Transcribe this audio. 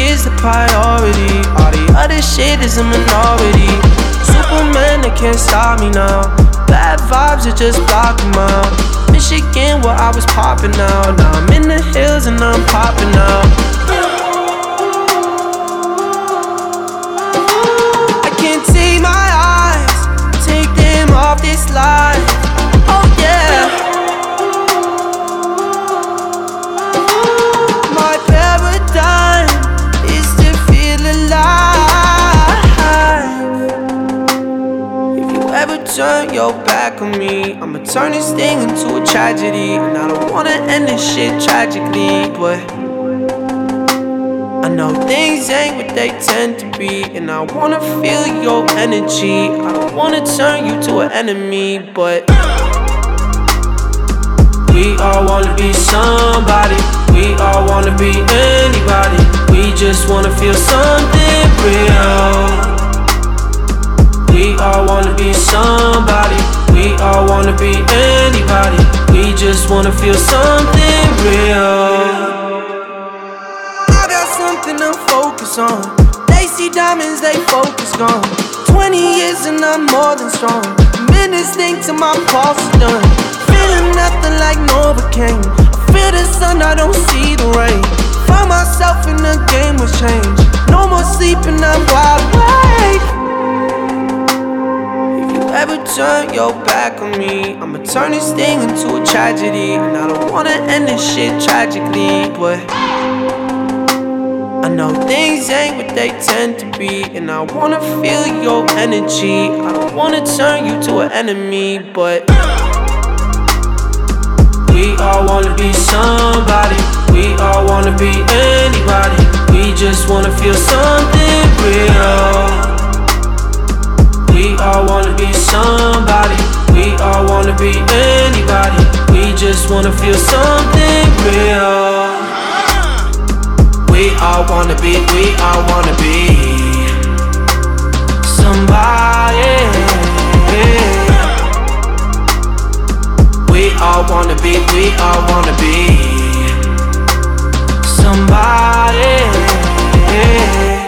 is the priority. All the other shit is a minority. Superman, they can't stop me now. Bad vibes are just blocking out. Michigan, where I was popping out. Now I'm in the hills and I'm popping out. I can't take my eyes, take them off this life. Oh yeah. My paradigm is to feel alive. If you ever turn your back on me, I'ma turn this thing into a tragedy. And I don't wanna end this shit tragically, but I know things ain't what they tend to be. And I wanna feel your energy. I don't wanna turn you to an enemy, but we all wanna be somebody. We all wanna be anybody. We just wanna feel something real. We all wanna be somebody. We all wanna be anybody. We just wanna feel something real. I got something to focus on. They see diamonds, they focus gone. 20 years and I'm more than strong. Minutes think till my pulse is done. Feeling nothing like Novocaine. I feel the sun, I don't see the rain. Find myself in the game was changed. No more sleeping, I'm wide awake. Ever turn your back on me, I'ma turn this thing into a tragedy. And I don't wanna end this shit tragically, but I know things ain't what they tend to be. And I wanna feel your energy. I don't wanna turn you to an enemy, but we all wanna be somebody. We all wanna be anybody. We just wanna feel something real. We all wanna be somebody. We all wanna be anybody. We just wanna feel something real. We all wanna be somebody. We all wanna be somebody.